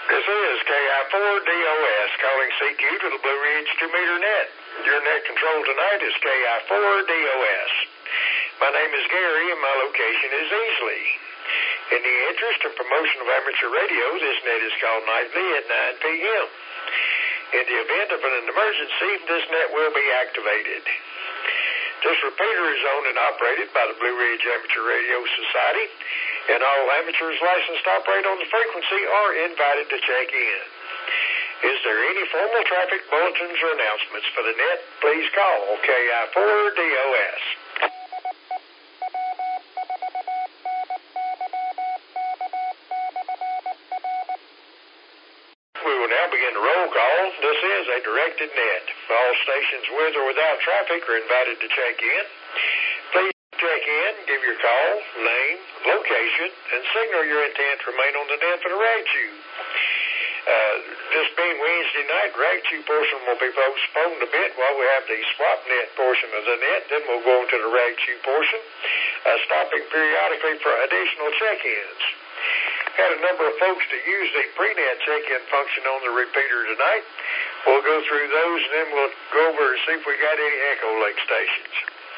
This is KI4DOS calling CQ to the Blue Ridge 2-meter net. Your net control tonight is KI4DOS. My name is Gary and my location is Easley. In the interest and promotion of amateur radio, this net is called nightly at 9 p.m. In the event of an emergency, this net will be activated. This repeater is owned and operated by the Blue Ridge Amateur Radio Society, and all amateurs licensed to operate on the frequency are invited to check in. Is there any formal traffic bulletins or announcements for the net? Please call KI4DOS. We will now begin the roll call. This is a directed net. All stations with or without traffic are invited to check in. Please check in, give your call, name, location, and signal your intent to remain on the net for the rag chew. This being Wednesday night, rag chew portion will be postponed a bit while we have the swap net portion of the net. Then we'll go into the rag chew portion, stopping periodically for additional check-ins. Had a number of folks to use the pre-net check-in function on the repeater tonight. We'll go through those and then we'll go over and see if we got any echo link stations.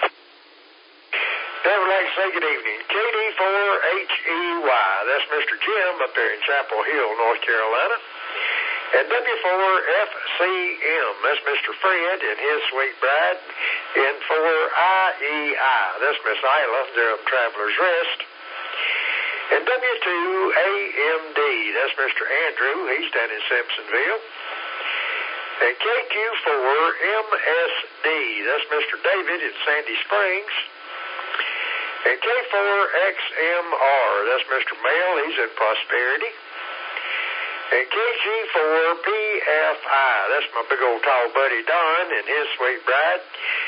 I would like to say good evening. KD4HEY, that's Mr. Jim up there in Chapel Hill, North Carolina. And W4FCM, that's Mr. Fred and his sweet bride. And 4IEI, that's Miss Isla, they're up Traveler's Rest. And W2AMD, that's Mr. Andrew, he's down in Simpsonville. And KQ4MSD, that's Mr. David in Sandy Springs. And K4XMR, that's Mr. Mel, he's in Prosperity. And KG4PFI, that's my big old tall buddy Don and his sweet bride.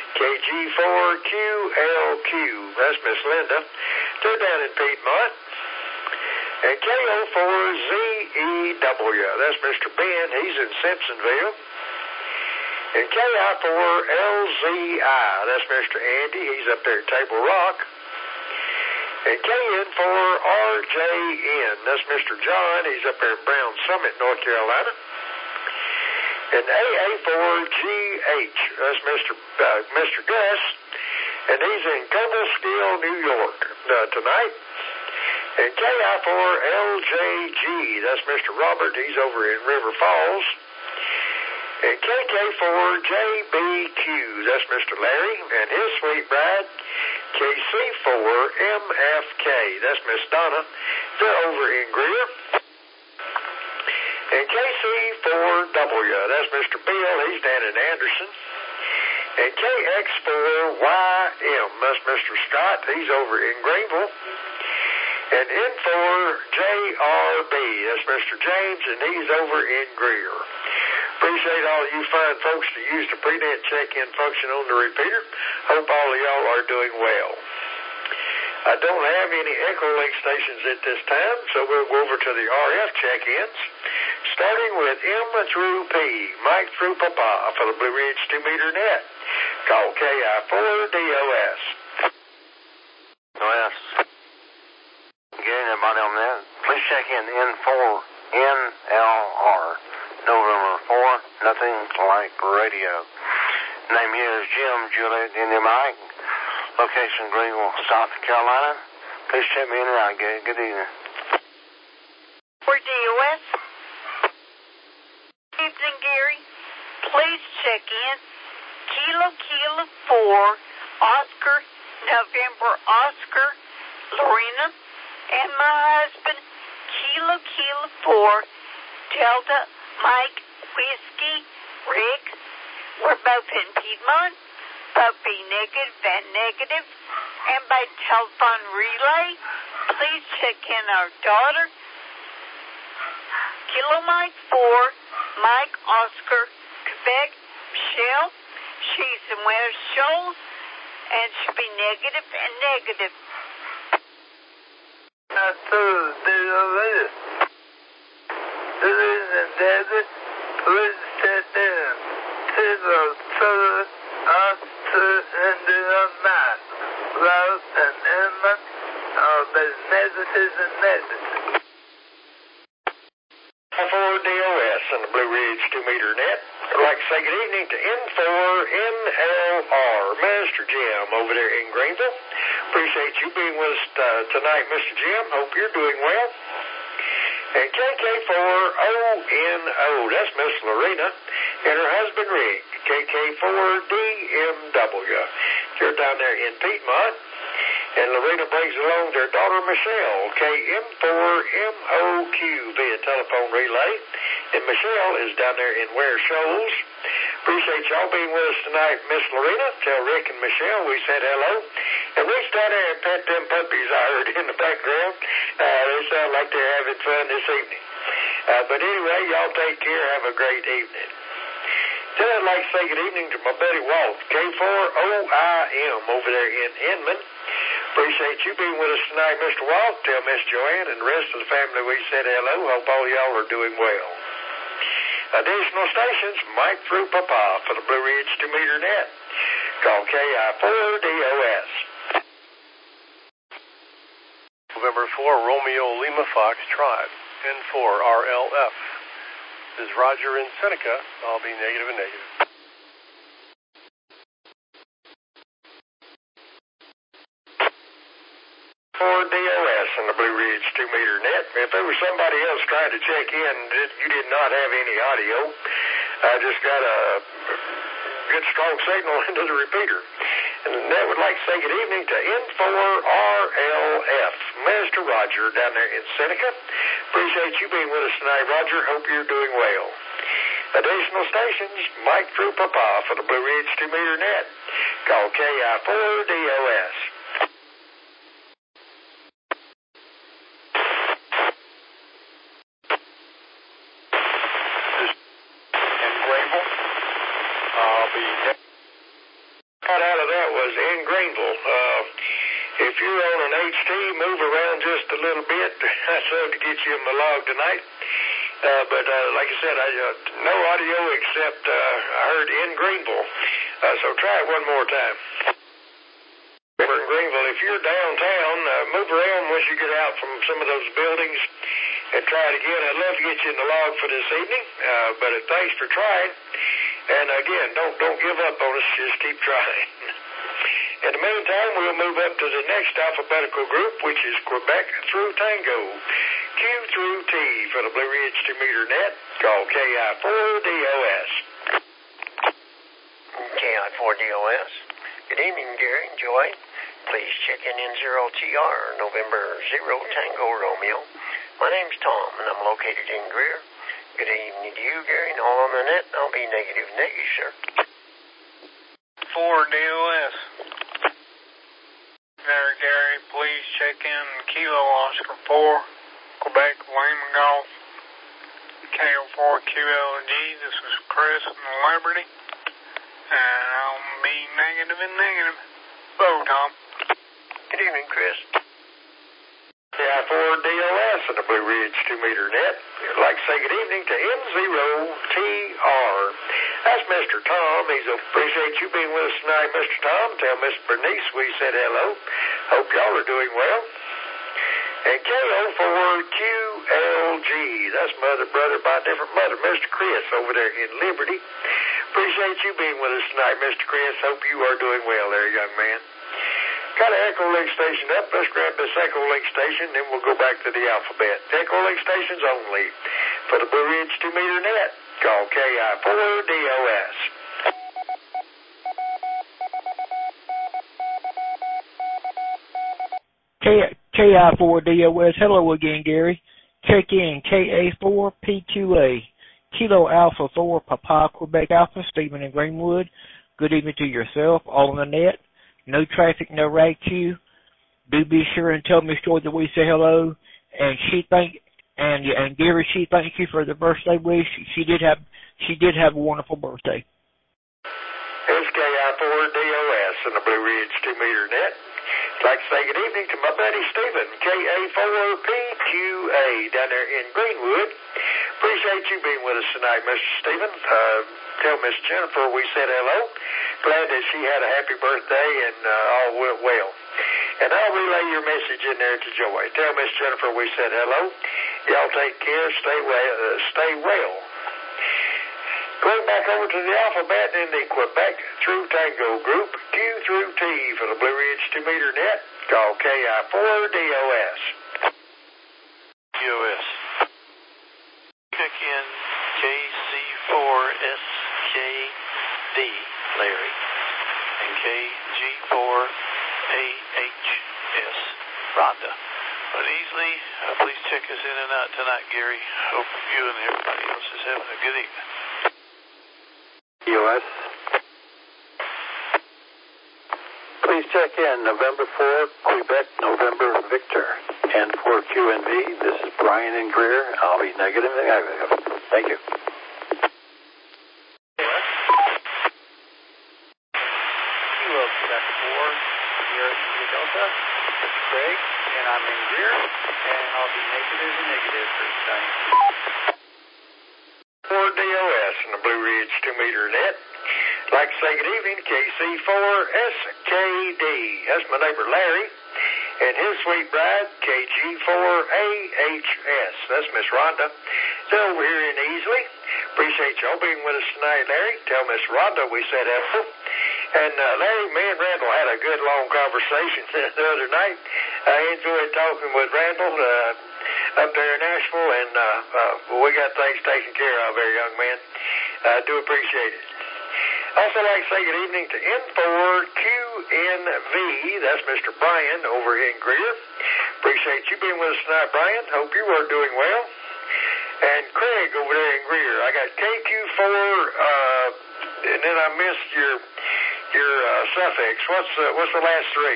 KG4QLQ, that's Miss Linda, they're down in Piedmont. And KO4ZEW, that's Mr. Ben, he's in Simpsonville. And KI4LZI, that's Mr. Andy, he's up there at Table Rock. And KN4RJN, that's Mr. John, he's up there at Brown Summit, North Carolina. And AA4GH, that's Mr. Gus, and he's in Cobleskill, New York tonight. And KI4LJG, that's Mr. Robert, he's over in River Falls. And KK4JBQ, that's Mr. Larry and his sweet bride. KC4MFK, that's Miss Donna, they're over in Greer. And KC4W, that's Mr. Bill, he's down in Anderson. And KX4YM, that's Mr. Scott, he's over in Greenville. And N4JRB, that's Mr. James, and he's over in Greer. Appreciate all you fine folks to use the pre-net check-in function on the repeater. Hope all of y'all are doing well. I don't have any echo link stations at this time, so we'll go over to the RF check-ins, starting with M through P, Mike through Papa for the Blue Ridge 2-meter net. Call KI4DOS. OS. Again, everybody on that, please check in N4NLR. November 4, nothing like radio. Name here is Jim, Juliet, India Mike. Location Greenville, South Carolina. Please check me in and out. Good evening. For DOS. Evening, Gary. Please check in Kilo 4, Oscar, November Oscar, Lorena, and my husband, Kilo 4, Delta Mike, Whiskey, Rick. We're both in Piedmont, both be negative and negative. And by telephone relay, please check in our daughter, Kilo Mike 4, Mike Oscar, Quebec, Michelle. She's in West Shoals, and she'll be negative and negative. David, please check in to the southern after Indian man. Love and Emma are the negatives and negatives. KI4DOS on the Blue Ridge 2-meter net. I'd like to say good evening to N4NLR, Mr. Jim over there in Greenville. Appreciate you being with us tonight, Mr. Jim. Hope you're doing well. And KK4ONO, that's Miss Lorena and her husband Rick, KK4DMW. They're down there in Piedmont. And Lorena brings along their daughter Michelle, KM4MOQ via telephone relay. And Michelle is down there in Ware Shoals. Appreciate y'all being with us tonight, Miss Lorena. Tell Rick and Michelle we said hello. And Rick's down there and pet them puppies I heard in the background. They sound like they're having fun this evening. But anyway, y'all take care. Have a great evening. Then I'd like to say good evening to my buddy Walt, K4OIM over there in Inman. Appreciate you being with us tonight, Mr. Walt. Tell Miss Joanne and the rest of the family we said hello. Hope all y'all are doing well. Additional stations, Mike through Papa for the Blue Ridge 2-meter net. Call KI4DOS. November 4, Romeo Lima Fox Tribe, N4RLF. This is Roger in Seneca. I'll be negative and negative. 4DOS on the Blue Ridge 2-meter net. If there was somebody else trying to check in, you did not have any audio. I just got a good strong signal into the repeater. And that would like to say good evening to N4RLF, Mr. Roger down there in Seneca. Appreciate you being with us tonight, Roger. Hope you're doing well. Additional stations, Mike through Papa for the Blue Ridge 2-meter net. Call KI4DOS. If you're on an HT, move around just a little bit. I'd love to get you in my log tonight. But like I said, no audio except I heard in Greenville. So try it one more time. Over in Greenville, if you're downtown, move around once you get out from some of those buildings and try it again. I'd love to get you in the log for this evening, but thanks for trying. And again, don't give up on us. Just keep trying. In the meantime, we'll move up to the next alphabetical group, which is Quebec through Tango. Q through T for the Blue Ridge 2-meter net. Call KI4DOS. KI4DOS. Good evening, Gary and Joy. Please check in N0TR, November 0 Tango Romeo. My name's Tom, and I'm located in Greer. Good evening to you, Gary, and all on the net. I'll be negative, sir. 4DOS. There, Gary, please check in Kilo Oscar 4, Quebec, Lima Golf, KO4QLG. This is Chris from Liberty, and I'll be negative and negative. Hello, Tom. Good evening, Chris. KI4DOS on the Blue Ridge 2-meter net. I'd like to say good evening to N0TR. That's Mr. Tom. Appreciate you being with us tonight, Mr. Tom. Tell Miss Bernice we said hello. Hope y'all are doing well. And KO4QLG. That's mother, brother by a different mother. Mr. Chris over there in Liberty. Appreciate you being with us tonight, Mr. Chris. Hope you are doing well there, young man. Got an Echo Link station up. Let's grab this Echo Link station, then we'll go back to the alphabet. Echo Link stations only for the Blue Ridge 2-meter net. Call KI4DOS. KI4DOS. Hello again, Gary. Check in KA4PQA. Kilo Alpha 4 Papa Quebec Alpha, Stephen in Greenwood. Good evening to yourself, all on the net. No traffic, no rag queue. Do be sure and tell Miss Joy that we say hello. And Gary, she thanks you for the birthday wish. She did have a wonderful birthday. It's KI4DOS on the Blue Ridge 2-meter net. I'd like to say good evening to my buddy Stephen, KA4PQA down there in Greenwood. Appreciate you being with us tonight, Mr. Stephen. Tell Miss Jennifer we said hello. Glad that she had a happy birthday and all went well. And I'll relay your message in there to Joy. Tell Miss Jennifer we said hello. Y'all take care. Stay well. Going back over to the alphabet in the Quebec through Tango group, Q through T for the Blue Ridge 2-meter net. Call KI4DOS. DOS. Check in KC4SKD, Larry, and KG4AHS, Rhonda. Uneasily, please check us in and out tonight, Gary. Hope you and everybody else is having a good evening. DOS. Please check in November 4, Quebec, November, Victor. And for QNV, this is Brian in Greer. I'll be negative and negative. Thank you. Kilo Quebec 4, Sierra Delta. This is Craig, and I'm in Greer, and I'll be negative and negative for tonight. 4DOS in the Blue Ridge 2-meter net. Like to say good evening, KC4SKD. That's my neighbor Larry. And his sweet bride, KG4AHS. That's Miss Rhonda. They're over here in Easley. Appreciate y'all being with us tonight, Larry. Tell Miss Rhonda we said hello. And Larry, me and Randall had a good long conversation the other night. I enjoyed talking with Randall up there in Nashville, and we got things taken care of there, young man. I do appreciate it. Also like to say good evening to N4QNV. That's Mr. Brian over in Greer. Appreciate you being with us tonight, Brian. Hope you are doing well. And Craig over there in Greer. I got KQ4, and then I missed your suffix. What's the last three?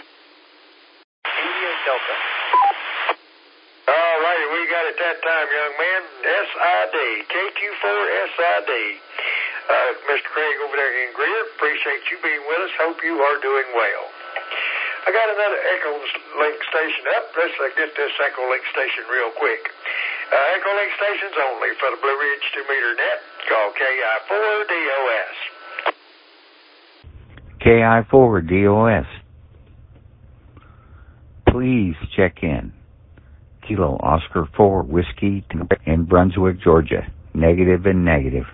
India Delta. All righty, we got it that time, young man. SID. KQ4SID. Mr. Craig over there in Greer, appreciate you being with us. Hope you are doing well. I got another Echo Link station up. Let's get this Echo Link station real quick. Echo Link stations only for the Blue Ridge 2-meter net. Call KI4DOS. KI4DOS. Please check in. Kilo Oscar 4 Whiskey in Brunswick, Georgia. Negative and negative.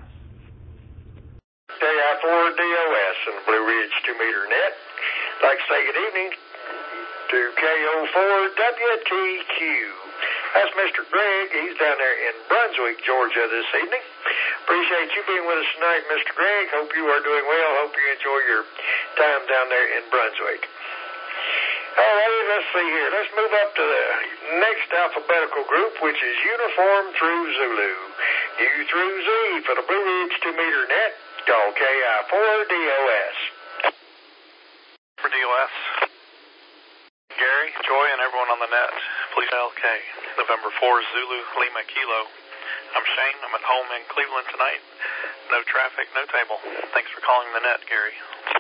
KI4DOS and the Blue Ridge 2-meter net. Like to say good evening to KO4WTQ. That's Mr. Greg. He's down there in Brunswick, Georgia this evening. Appreciate you being with us tonight, Mr. Greg. Hope you are doing well. Hope you enjoy your time down there in Brunswick. All right, let's see here. Let's move up to the next alphabetical group, which is Uniform through Zulu. U through Z for the Blue Ridge 2-meter net. Call KI4DOS. For DOS. Gary, Joy, and everyone on the net, please LK. November 4, Zulu, Lima, Kilo. I'm Shane. I'm at home in Cleveland tonight. No traffic, no table. Thanks for calling the net, Gary.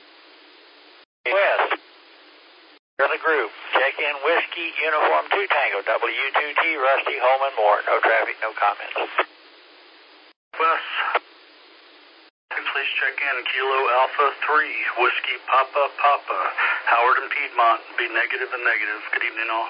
West. Early group. Check in Whiskey, Uniform 2 Tango, W2T, Rusty, Holman, Moore. No traffic, no comments. West. Please check in Kilo Alpha 3, Whiskey Papa, Howard and Piedmont. Be negative and negative. Good evening, all.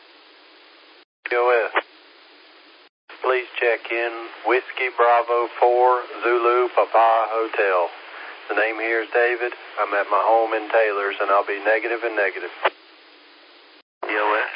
DOS. Please check in Whiskey Bravo 4, Zulu Papa Hotel. The name here is David. I'm at my home in Taylor's, and I'll be negative and negative. DOS.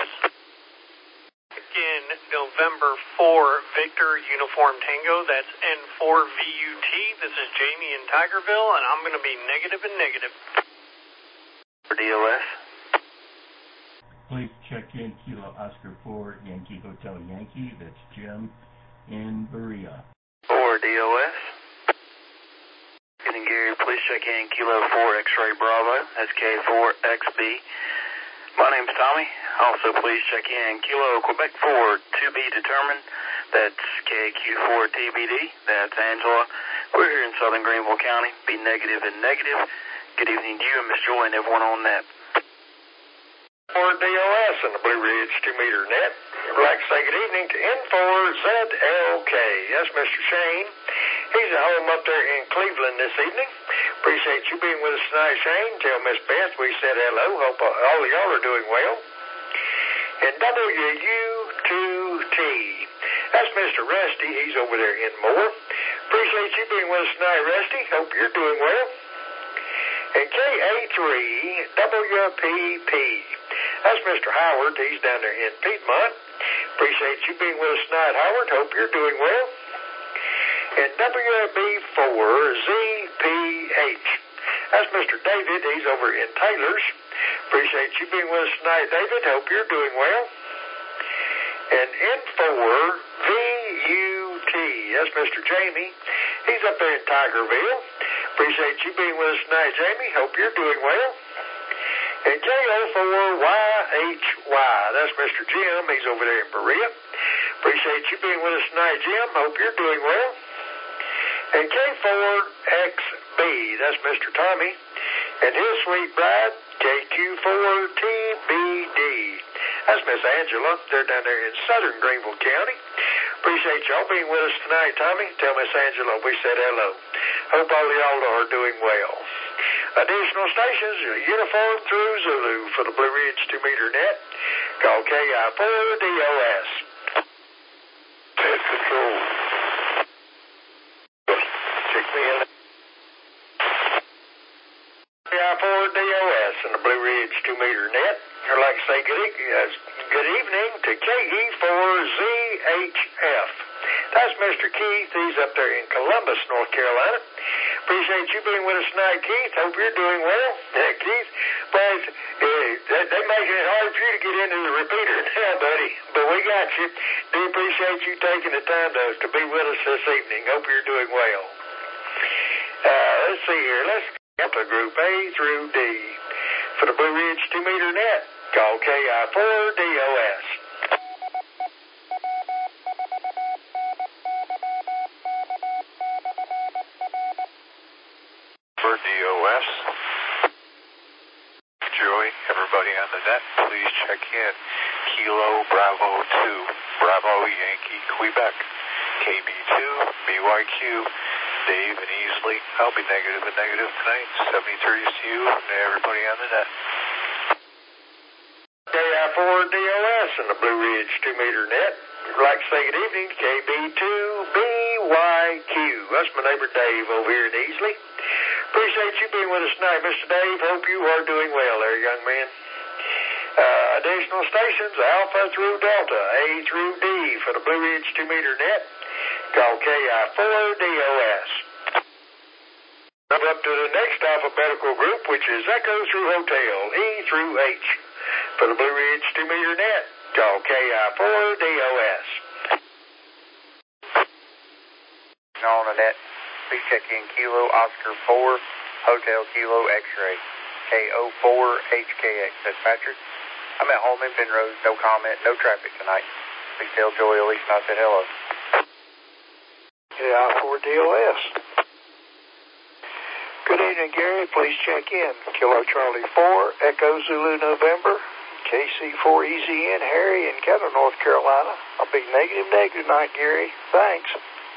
In November 4, Victor Uniform Tango, that's N4VUT. This is Jamie in Tigerville, and I'm going to be negative and negative. For DOS. Please check in Kilo Oscar 4 Yankee Hotel Yankee. That's Jim in Berea. For DOS. Getting Gary, please check in Kilo 4 X-Ray Bravo. That's K4XB. My name's Tommy. Also, please check in Kilo Quebec 4 to be determined. That's KQ4TBD. That's Angela. We're here in Southern Greenville County. Be negative and negative. Good evening to you and Miss Joy and everyone on that. For DOS and the Blue Ridge 2-meter net. I'd like to say good evening to N4ZLK. That's Mr. Shane. He's at home up there in Cleveland this evening. Appreciate you being with us tonight, Shane. Tell Miss Beth we said hello. Hope all of y'all are doing well. And WU2T That's Mr. Rusty. He's over there in Moore. Appreciate you being with us tonight, Rusty. Hope you're doing well. And KA3WPP. That's Mr. Howard. He's down there in Piedmont. Appreciate you being with us tonight, Howard. Hope you're doing well. And WB4ZPH. That's Mr. David. He's over in Taylor's. Appreciate you being with us tonight, David. Hope you're doing well. And N4VUT. That's Mr. Jamie. He's up there in Tigerville. Appreciate you being with us tonight, Jamie. Hope you're doing well. And KO4YHY. That's Mr. Jim. He's over there in Berea. Appreciate you being with us tonight, Jim. Hope you're doing well. And K4XB. That's Mr. Tommy. And his sweet bride, KQ4TBD. That's Miss Angela. They're down there in southern Greenville County. Appreciate y'all being with us tonight, Tommy. Tell Miss Angela we said hello. Hope all y'all are doing well. Additional stations, uniform through Zulu for the Blue Ridge 2-meter net. Call KI4DOS. Test control. Check me in. KI4DOS and the Blue Ridge 2-meter net. I'd like to say good evening to KE4ZHF. That's Mr. Keith. He's up there in Columbus, North Carolina. Appreciate you being with us tonight, Keith. Hope you're doing well. Yeah, Keith. But they're making it hard for you to get into the repeater now, buddy. But we got you. Do appreciate you taking the time to be with us this evening. Hope you're doing well. Let's see here. Let's get to Group A through D. For the Blue Ridge 2-meter net, call KI4DOS. For DOS, Joey, everybody on the net, please check in. Kilo Bravo 2, Bravo Yankee Quebec, KB2, BYQ, Dave and Easley. I'll be negative and negative tonight. 73's to you and everybody on the net. KI4DOS and the Blue Ridge 2-meter net. I'd like to say good evening to KB2BYQ. That's my neighbor Dave over here in Easley. Appreciate you being with us tonight, Mr. Dave. Hope you are doing well there, young man. Additional stations, Alpha through Delta, A through D for the Blue Ridge 2-meter net. Call KI4DOS. Up to the next alphabetical group, which is Echo through Hotel, E through H. For the Blue Ridge 2-meter net, call KI4DOS. On the net, please check in Kilo Oscar 4, Hotel Kilo X-Ray, KO4HKX. That's Patrick. I'm at home in Penrose, no comment, no traffic tonight. Please tell Joey at least I said hello. KI4DOS. Good evening, Gary. Please check in. Kilo Charlie 4, Echo Zulu November, KC4EZN, Harry in Keller, North Carolina. I'll be negative tonight, Gary. Thanks.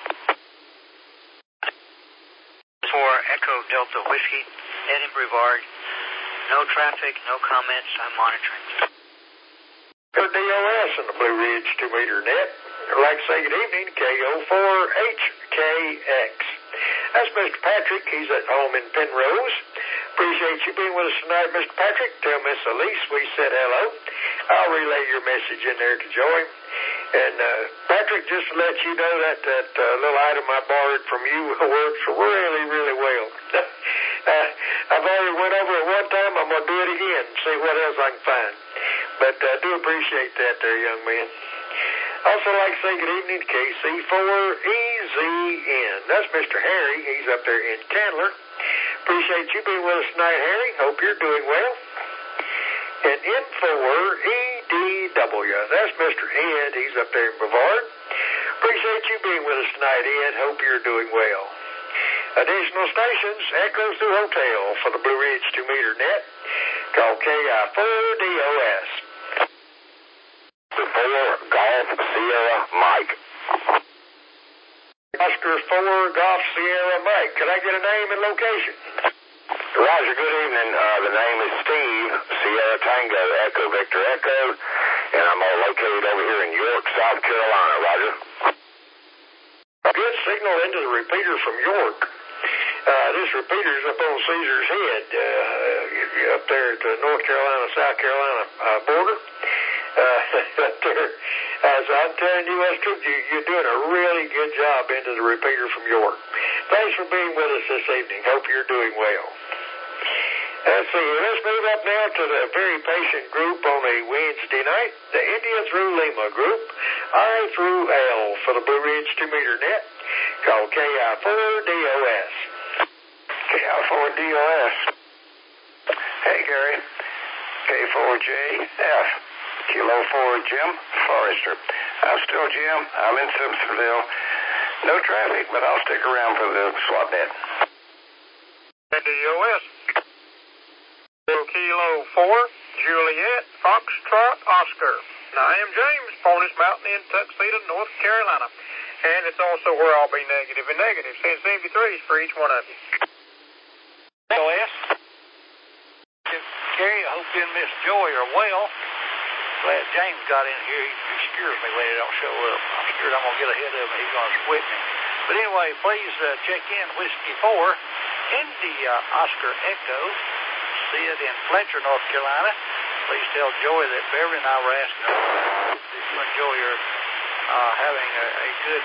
For Echo Delta Whiskey, Ed in Brevard. No traffic, no comments. I'm monitoring. Good DOS and the Blue Ridge 2-meter net. I'd like to say good evening, KO4HKX. That's Mr. Patrick. He's at home in Penrose. Appreciate you being with us tonight, Mr. Patrick. Tell Miss Elise we said hello. I'll relay your message in there to Joy. And Patrick, just to let you know that little item I borrowed from you works really, really well. I've already went over it one time. I'm going to do it again, see what else I can find. But I do appreciate that there, young man. Also like to say good evening to KC4EZN. That's Mr. Harry. He's up there in Candler. Appreciate you being with us tonight, Harry. Hope you're doing well. And N4EDW. That's Mr. Ed. He's up there in Brevard. Appreciate you being with us tonight, Ed. Hope you're doing well. Additional stations, Echoes through Hotel for the Blue Ridge 2-meter net. Call KI4DOS. 4 Golf Sierra Mike. Oscar 4 Golf Sierra Mike. Could I get a name and location? Roger, good evening. The name is Steve, Sierra Tango, Echo Victor Echo, and I'm all located over here in York, South Carolina. Roger. Good signal into the repeater from York. This repeater's up on Caesar's Head, up there at the North Carolina-South Carolina border. Up there. So I'm telling you, you're doing a really good job into the repeater from York. Thanks for being with us this evening. Hope you're doing well. Let's see. Let's move up now to the very patient group on a Wednesday night. The India through Lima group. I through L for the Blue Ridge 2-meter net. Called KI4DOS. KI4DOS. Hey, Gary. K4JF. Kilo 4 Jim Forrester. I'm still Jim. I'm in Simpsonville. No traffic, but I'll stick around for the swap net. DOS. Kilo 4 Juliet Foxtrot Oscar. I am James, Forness Mountain in Tuxedo, North Carolina. And it's also where I'll be negative and negative. Send 73s for each one of you. DOS. Gary, I hope you and Miss Joy are well. Glad James got in here. He scares me when he don't show up. I'm scared I'm going to get ahead of him and he's going to split me. But anyway, please check in Whiskey 4, India Oscar Echo, Sid in Fletcher, North Carolina. Please tell Joy that Beverly and I were asking her that you and Joy are having a good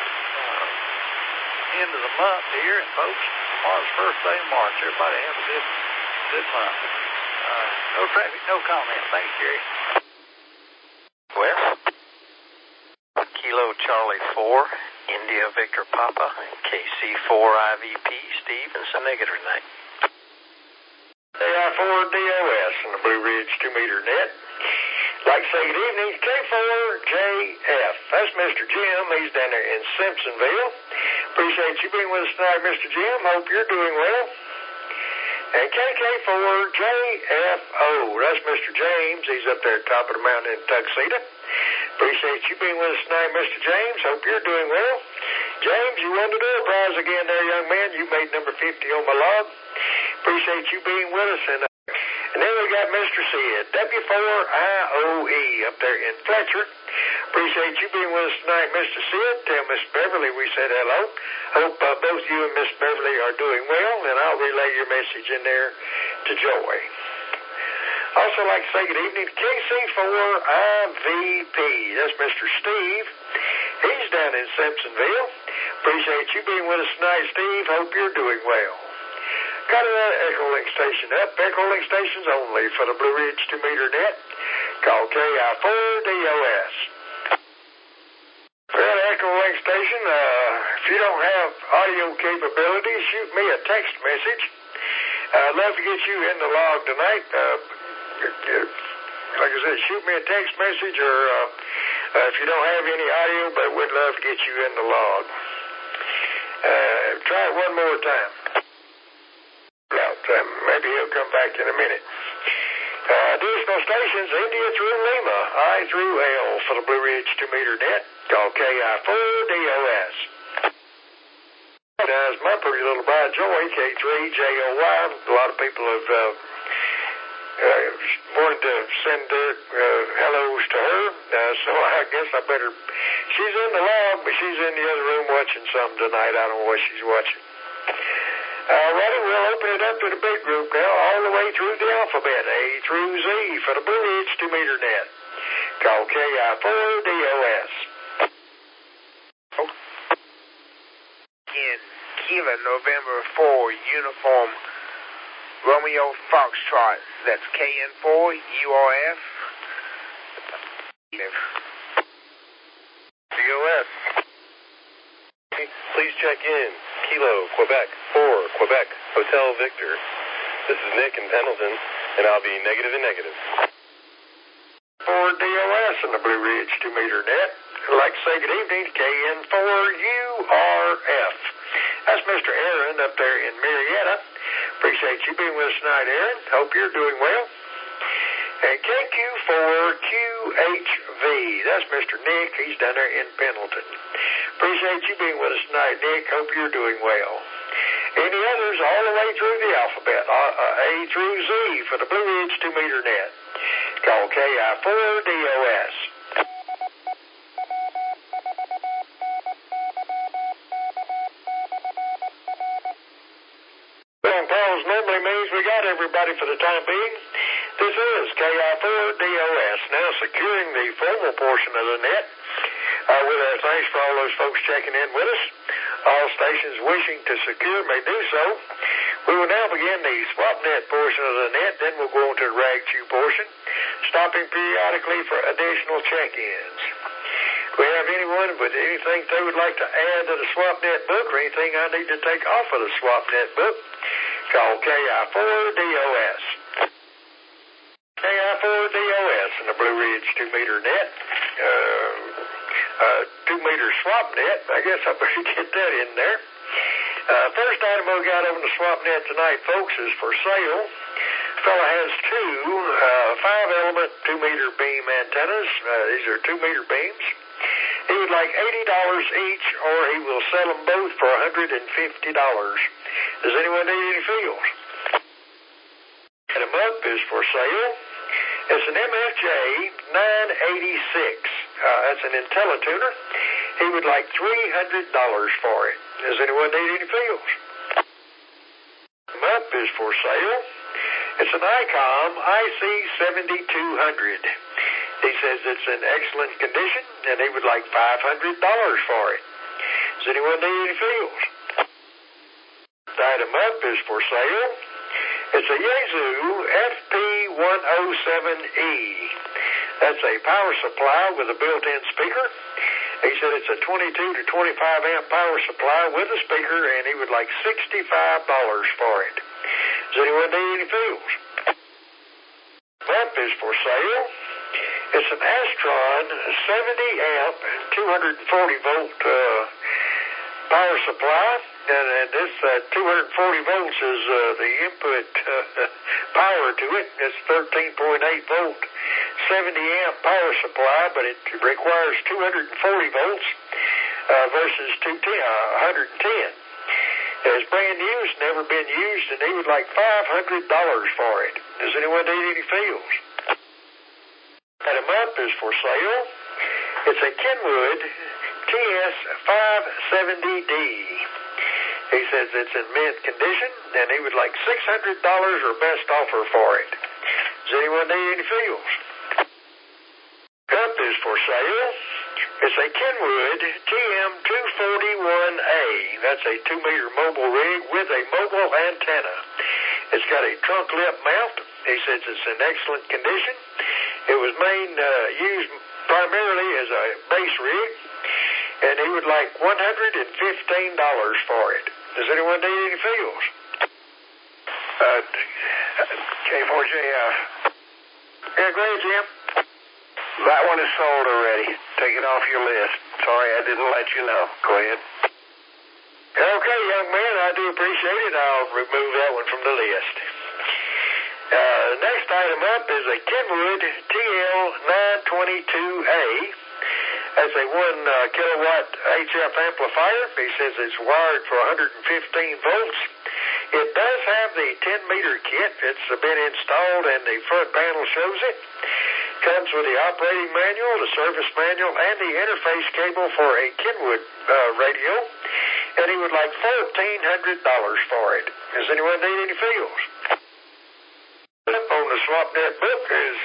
end of the month here. And folks, tomorrow's the first day of March. Everybody have a good month. No traffic, no comment. Thanks, Gary. West. Kilo Charlie 4, India Victor Papa, KC4 IVP, Stevenson, negative night. KI4DOS and the Blue Ridge 2-meter net. Like to say good evening, K4JF. That's Mr. Jim. He's down there in Simpsonville. Appreciate you being with us tonight, Mr. Jim. Hope you're doing well. And KK4JFO. That's Mr. James. He's up there at the top of the mountain in Tuxedo. Appreciate you being with us tonight, Mr. James. Hope you're doing well. James, you won the door prize again there, young man. You made number 50 on my log. Appreciate you being with us. And then we got Mr. Sid, W4IOE, up there in Fletcher. Appreciate you being with us tonight, Mr. Sid. Tell Miss Beverly we said hello. Hope both you and Miss Beverly are doing well, and I'll relay your message in there to Joy. Also like to say good evening to KC4IVP. That's Mr. Steve. He's down in Simpsonville. Appreciate you being with us tonight, Steve. Hope you're doing well. Got another Echo Link station up. Echo Link stations only for the Blue Ridge 2-meter net. Called KI4DOS. Well, Echo Link station, if you don't have audio capabilities, shoot me a text message. I'd love to get you in the log tonight. Like I said, shoot me a text message, or if you don't have any audio, but we'd love to get you in the log. Try it one more time. Maybe he'll come back in a minute. Additional stations, India through Lima, I through L for the Blue Ridge 2-meter net, called KI4DOS. That's my pretty little bride Joy, K3JOY. A lot of people have wanted to send their hellos to her, so I guess I better. She's in the log, but she's in the other room watching something tonight. I don't know what she's watching. Alrighty, we'll open it up to the big group now, all the way through the alphabet, A through Z for the Blue Ridge 2-meter net, called KI4DOS. In Kilo November 4 uniform Romeo Foxtrot, that's KN4 URF. DOS. Please check in. Kilo, Quebec, 4, Quebec, Hotel Victor. This is Nick in Pendleton, and I'll be negative and negative. For DOS and the Blue Ridge 2-meter net, I'd like to say good evening to KN4URF. That's Mr. Aaron up there in Marietta. Appreciate you being with us tonight, Aaron. Hope you're doing well. And KQ4QHV, that's Mr. Nick. He's down there in Pendleton. Appreciate you being with us tonight, Nick. Hope you're doing well. Any others all the way through the alphabet, A through Z for the Blue Ridge 2-meter net. Call KI4DOS. Long pause normally means we got everybody for the time being. This is KI4DOS, now securing the formal portion of the net. With our thanks for all those folks checking in with us. All stations wishing to secure may do so. We will now begin the swap net portion of the net, then we'll go on to the rag chew portion, stopping periodically for additional check-ins. If we have anyone with anything they would like to add to the swap net book or anything I need to take off of the swap net book, call KI4DOS. KI4DOS in the Blue Ridge 2-meter net. 2-meter swap net. I guess I better get that in there. First item we got on the swap net tonight, folks, is for sale. Fella has two 5-element 2-meter beam antennas. These are 2-meter beams. He would like $80 each, or he will sell them both for $150. Does anyone need any fields? Item up is for sale. It's an MFJ 986. That's an IntelliTuner. He would like $300 for it. Does anyone need any fields? Up is for sale. It's an ICOM IC7200. He says it's in excellent condition, and he would like $500 for it. Does anyone need any fields? Item up is for sale. It's a Yaesu FP107E. That's a power supply with a built-in speaker. He said it's a 22 to 25 amp power supply with a speaker, and he would like $65 for it. Does anyone need any fields? Up is for sale. It's an Astron 70 amp 240 volt power supply, and this 240 volts is the input power to it. It's 13.8 volt, 70 amp power supply, but it requires 240 volts versus 110. It's brand new, it's never been used, and he would like $500 for it. Does anyone need any fields? Item up is for sale. It's a Kenwood TS570D. He says it's in mint condition, and he would like $600 or best offer for it. Does anyone need any fields? Up is for sale. It's a Kenwood TM241A. That's a 2-meter mobile rig with a mobile antenna. It's got a trunk lip mount. He says it's in excellent condition. It was used primarily as a base rig, and he would like $115 for it. Does anyone need any fields? K4JF. Yeah, go ahead, Jim. That one is sold already. Take it off your list. Sorry I didn't let you know. Go ahead. Okay, young man, I do appreciate it. I'll remove that one from the list. Next item up is a Kenwood TL922A. That's a 1 kilowatt HF amplifier. He says it's wired for 115 volts. It does have the 10-meter kit. It's been installed, and the front panel shows it. Comes with the operating manual, the service manual, and the interface cable for a Kenwood radio. And he would like $1,400 for it. Does anyone need any fields? On the SwapNet book is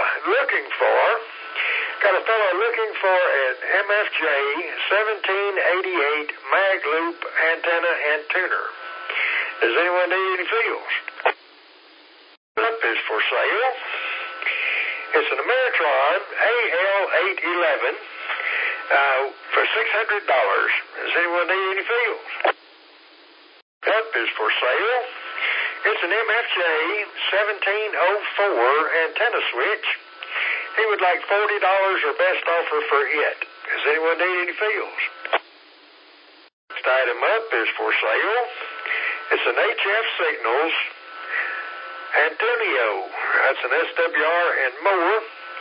got a fellow looking for an MFJ 1788 mag loop antenna and tuner. Does anyone need any fields? Up is for sale. It's an Ameritron AL811 for $600. Does anyone need any fields? Up is for sale. It's an MFJ 1704 antenna switch. He would like $40 or best offer for it. Does anyone need any fields? Next item up is for sale. It's an HF Signals Antonio. That's an SWR and more.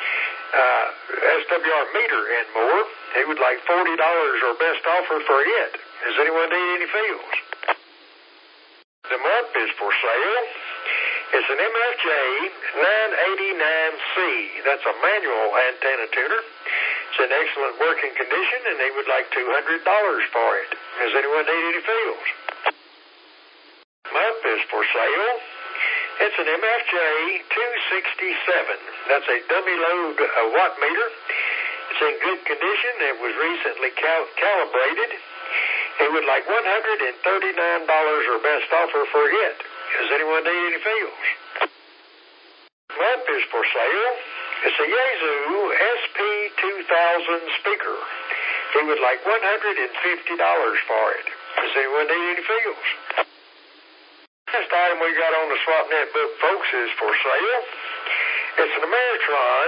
SWR meter and more. He would like $40 or best offer for it. Does anyone need any fields? them up is for sale. It's an MFJ 989C. That's a manual antenna tuner. It's in excellent working condition, and they would like $200 for it. Does anyone need any fields? Up is for sale. It's an MFJ 267. That's a dummy load watt meter. It's in good condition. It was recently calibrated. They would like $139 or best offer for it. Does anyone need any fields? Up is for sale. It's a Yaesu SP2000 speaker. He would like $150 for it. Does anyone need any fields? Last item we got on the SwapNet book, folks, is for sale. It's an Ameritron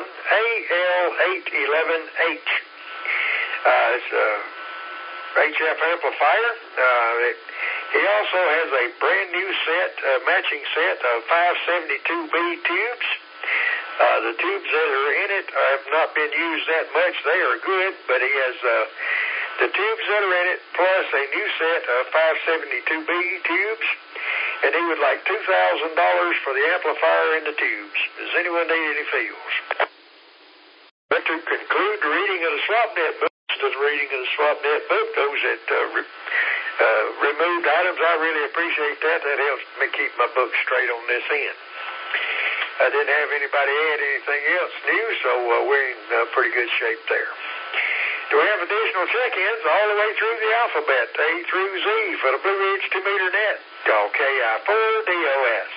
AL811H. It's a HF amplifier. He also has a brand new matching set of 572B tubes. The tubes that are in it have not been used that much. They are good, but he has the tubes that are in it plus a new set of 572B tubes. And he would like $2,000 for the amplifier and the tubes. Does anyone need any fields? But to conclude the reading of the SwapNet book, those that removed items, I really appreciate that. That helps me keep my book straight on this end. I didn't have anybody add anything else new, so we're in pretty good shape there. Do we have additional check-ins all the way through the alphabet, A through Z, for the Blue Ridge 2-meter net? Call KI4DOS.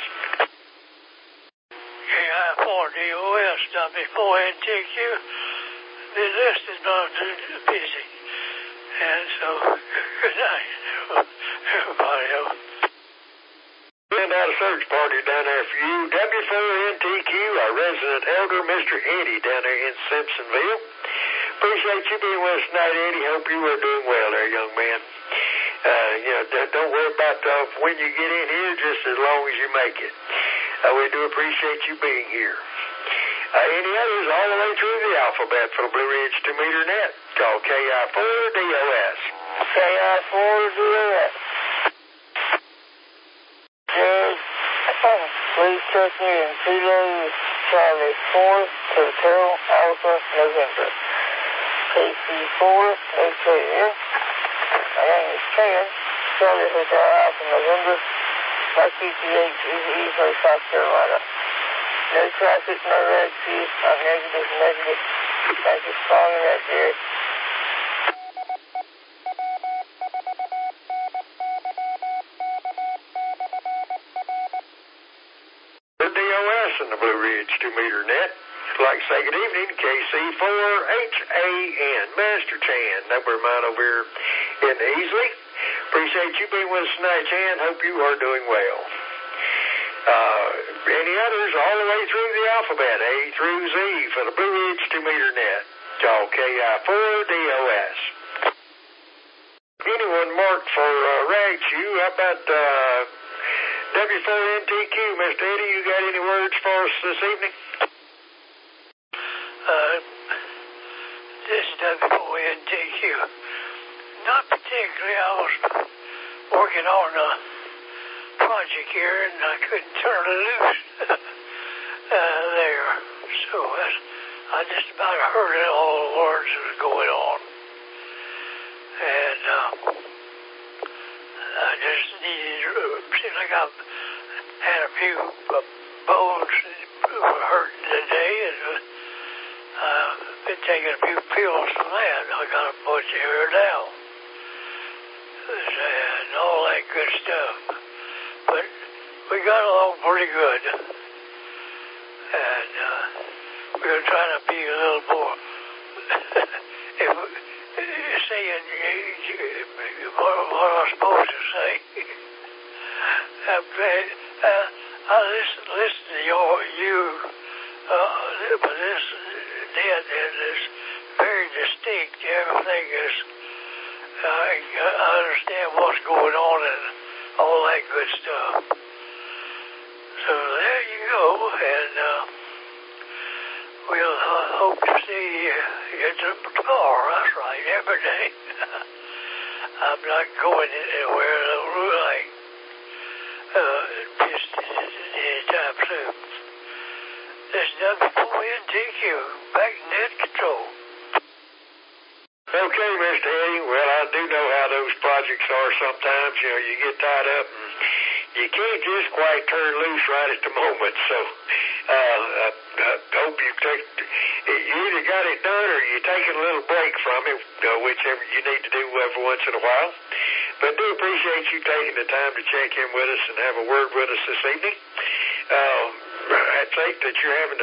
KI4DOS, W4NTQ. The list is not busy. And so, good night, everybody else. Send out a search party down there for you. W4NTQ, our resident elder, Mr. Eddie, down there in Simpsonville. Appreciate you being with us tonight, Eddie. Hope you are doing well there, young man. Don't worry about when you get in here, just as long as you make it. We do appreciate you being here. Any others all the way through the alphabet for the Blue Ridge 2-meter net? Call KI4DOS. KI4DOS. Please check in Kilo Charlie 4 Hotel Alpha November. KC4 AKF. My name is Ken. Charlie Hotel Alpha November. My QTH is Easley, South Carolina. No traffic, no red keys. I'm negative. Thank you for calling that, Jerry. In the Blue Ridge 2-meter net. I'd like to say good evening to KC4HAN, Master Chan. Number mine over here in Easley. Appreciate you being with us tonight, Chan. Hope you are doing well. Any others all the way through the alphabet, A through Z, for the Blue Ridge 2-meter net? Call KI4DOS. Anyone marked for Ragchew? How about W4NTQ, Mr. Eddie, you got any words for us this evening? This is W4NTQ. Not particularly. I was working on a project here, and I couldn't turn it loose there. So I just about heard it, all the words that was going on. And I just needed, seemed like I've had a few bones that were hurting today, and I've been taking a few pills for that. I got a bunch here now, and all that good stuff. But we got along pretty good, and we're trying to be a little more, saying what I'm supposed to say. I listen to you, but this is very distinct. Everything is, I understand what's going on and all that good stuff. So there you go, and we'll hope to see you tomorrow. That's right, every day. I'm not going anywhere. Like, you. Back in net control. Okay, Mr. Eddie. Well, I do know how those projects are sometimes. You know, you get tied up and you can't just quite turn loose right at the moment. So I hope you either got it done or you're taking a little break from it, whichever you need to do every once in a while. But I do appreciate you taking the time to check in with us and have a word with us this evening. I think that you're having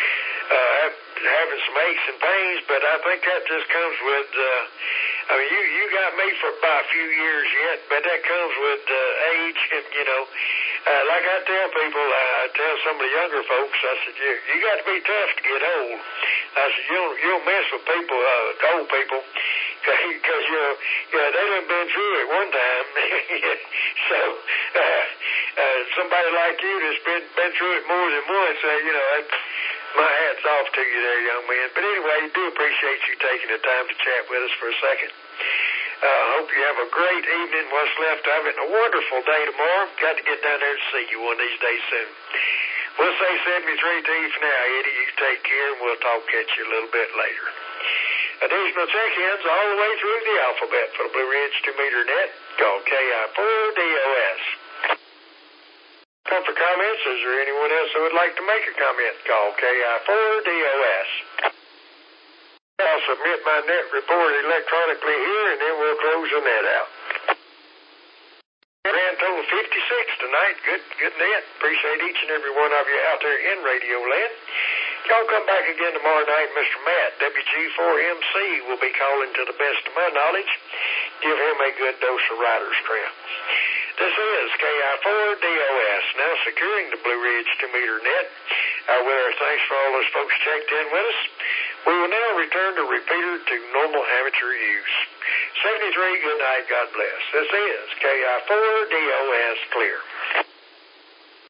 some aches and pains, but I think that just comes with, you got me for about a few years yet, but that comes with age, and, like I tell people, I tell some of the younger folks, I said, you got to be tough to get old. I said, you don't mess with people, old people, because, they done been through it one time. So, somebody like you that's been through it more than once, my hat's off to you there, young man. But anyway, I do appreciate you taking the time to chat with us for a second. I hope you have a great evening, what's left of it, and a wonderful day tomorrow. Got to get down there and see you one of these days soon. We'll say 73 to you for now, Eddie. You take care, and we'll talk at you a little bit later. Additional check-ins all the way through the alphabet for the Blue Ridge 2-meter net. Call KI4DOS. For comments, is there anyone else who would like to make a comment? Call KI4DOS. I'll submit my net report electronically here, and then we'll close the net out. Grand total 56 tonight. Good net. Appreciate each and every one of you out there in Radio Land. Y'all come back again tomorrow night. Mr. Matt, WG4MC, will be calling to the best of my knowledge. Give him a good dose of writer's cramp. This is KI4DOS, now securing the Blue Ridge 2-meter net. With our thanks for all those folks checked in with us. We will now return the repeater to normal amateur use. 73, good night, God bless. This is KI4DOS Clear.